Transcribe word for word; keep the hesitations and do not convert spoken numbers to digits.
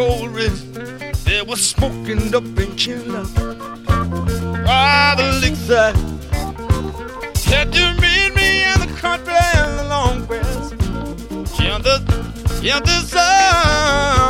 cold wrist. There was smoking up in Chilla. Ah, the lakeside. Said you meet me in the country and the long west. Yeah, the, yeah, the sun.